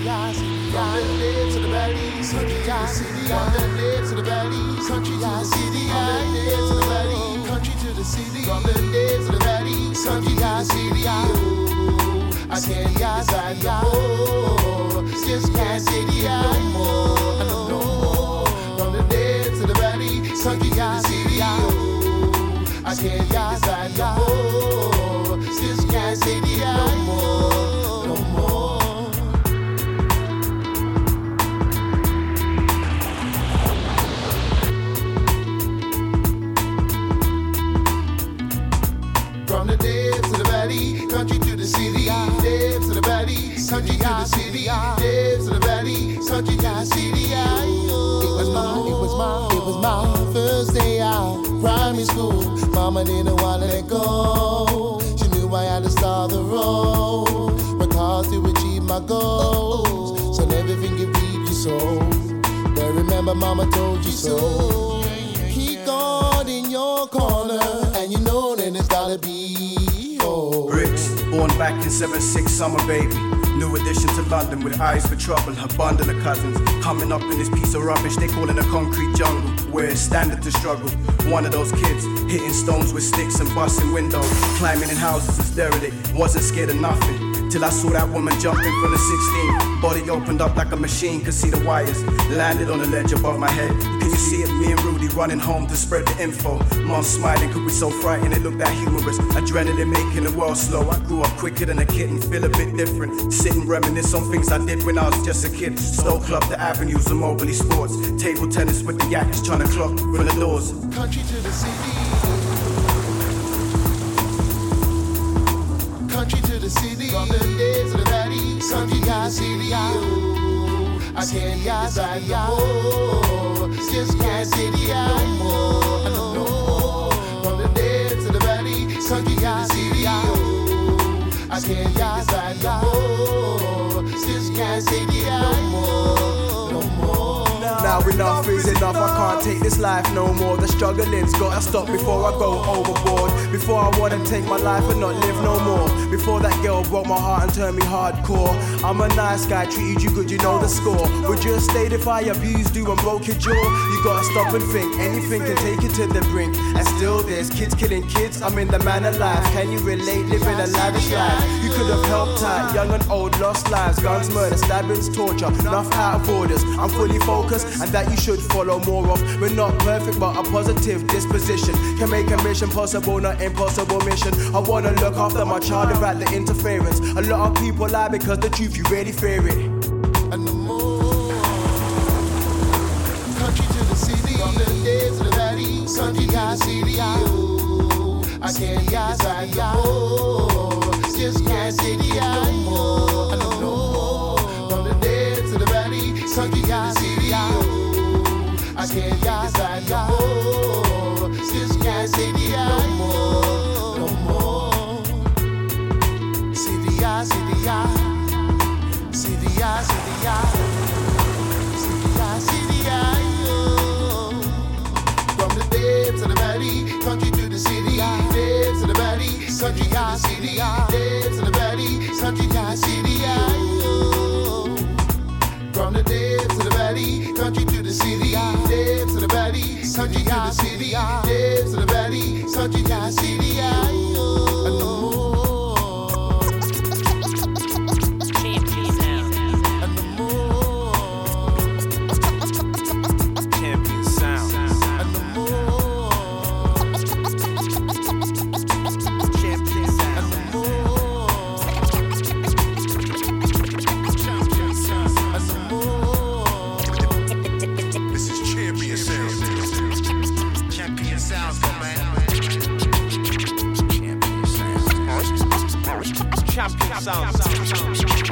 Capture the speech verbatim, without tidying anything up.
From the lips to the valleys, country to the city. From the lips to the valleys, country to the city. From the lips to the valleys, country to the city. From the lips to the valleys, country to the city. Oh, I can't decide no more. Just can't take it no more. No more. From the lips to the valleys, country to the city. Oh, I can't decide no more. Just can't take it no more. No more. From the depths to the valley, country to the city. Depths to the valley, country to the city. Depths to the valley, country to the city. It was my, it was my, it was my first day out, primary school. Mama didn't want to let go. She knew I had to start the road, work hard to achieve my goals. So never think you reap your soul. But remember, Mama told you so. Keep God in your corner, and you know that it's gotta be oh. Bricks, born back in seven six summer baby. New addition to London with eyes for trouble. A bundle of cousins coming up in this piece of rubbish they call in a concrete jungle, where it's standard to struggle. One of those kids hitting stones with sticks and busting windows, climbing in houses as derelict. Wasn't scared of nothing till I saw that woman jumping from the sixteen. Body opened up like a machine, could see the wires. Landed on the ledge above my head. Can you see it? Me and Rudy running home to spread the info. Mom smiling, could we so frightened it looked that humorous. Adrenaline making the world slow. I grew up quicker than a kitten, feel a bit different. Sit and reminisce on things I did when I was just a kid. Stoke Club, the avenues of Mobley Sports. Table tennis with the yaks trying to clock from the doors. Country to the city. Country to the city. From the days of the valley, country to the city. Oh, I can't decide no more. Just can't take it no more. No more. From the days of the valley, country to the city. Oh, I can't decide no more. Just can't take it no more. No more. Now enough is enough, I can't take this life no more. The struggling's gotta stop before I go overboard. Before I wanna take my life and not live no more. Before that girl broke my heart and turned me hardcore. I'm a nice guy, treated you good, you know the score. Would you have stayed if I abused you and broke your jaw? You gotta stop and think, anything can take you to the brink. And still there's kids killing kids, I'm in the man of life. Can you relate, living a lavish life? You could have helped out, young and old, lost lives. Guns, murder, stabbings, torture, enough out of orders. I'm fully focused, and that you should follow more of. We're not perfect, but a positive disposition can make a mission possible, not impossible mission. I wanna look after my child without the interference. A lot of people lie because the truth, you really fear it. And the more country to the city, from the days to the valley, country to the city. Oh, I can't decide no more. Just can't take it no more. No more. From the days to the valley, country to the city. Oh, I can't decide no more. Just can't take it no more. No more. City, I, city, I. City, I, city, I. City, I, city, I. Oh. From the depths of the valley, country to the city. Depths of the valley, country to the city. Depths of the valley, country to the city. Oh. From the depths of the valley, country to the city. Depths of the valley, country to the city. Depths of the valley, country to the city. Oh. Champion sounds.